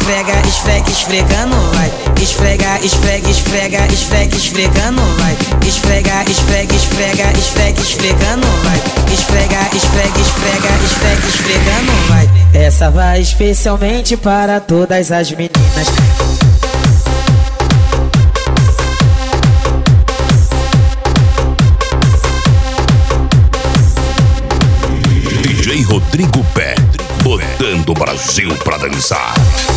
esfrega, esfrega, esfregando, vai. Esfrega, esfrega, esfrega, esfrega, esfregando, vai. Esfrega, esfrega, esfrega, esfrega, esfregando, vai. Esfrega, esfrega, esfrega, esfrega, esfregando, vai. Essa vai especialmente para todas as meninas. DJ Rodrigo Pé, botando o Brasil pra dançar.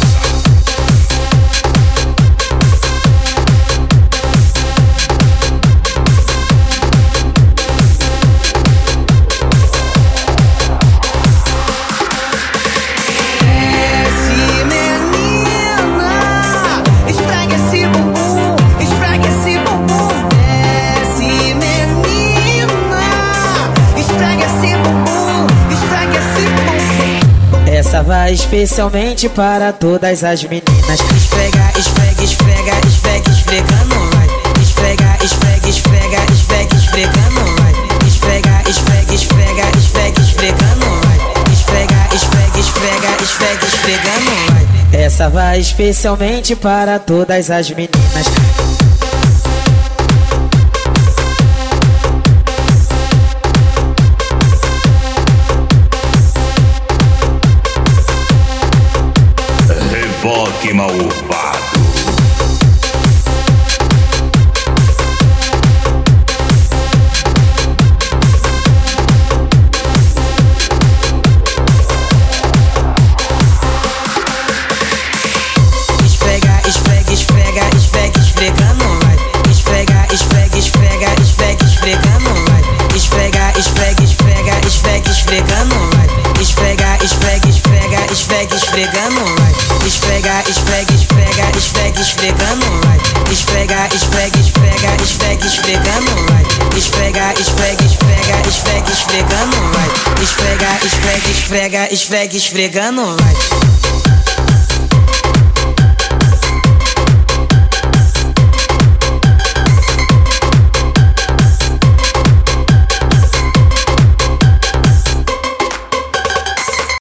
Essa vai especialmente para todas as meninas. Esfrega, esfrega, esfrega, esfrega, esfregando, vai. Esfrega, esfrega, esfrega, esfrega, esfregando, vai. Esfrega, esfrega, esfrega, esfrega, esfregando, vai. Esfrega, esfrega, esfrega, esfrega, esfregando, vai. Essa vai especialmente para todas as meninas. Reboque malvado. Esfrega, esfrega, esfrega, esfrega, esfregando, vai. Esfrega, esfrega, esfrega, esfrega, esfregando, vai. Esfrega, esfrega, esfrega, esfrega, esfregando, vai. Esfrega, esfrega, esfrega, esfrega, esfregando, vai. Esfrega, esfrega, esfrega, esfrega, esfregando, vai. Esfrega, esfrega, esfrega, esfrega, esfregando, vai. Esfrega, esfrega, esfrega, esfrega, esfregando, vai. Esfrega, esfrega, esfrega, esfrega, esfregando, vai.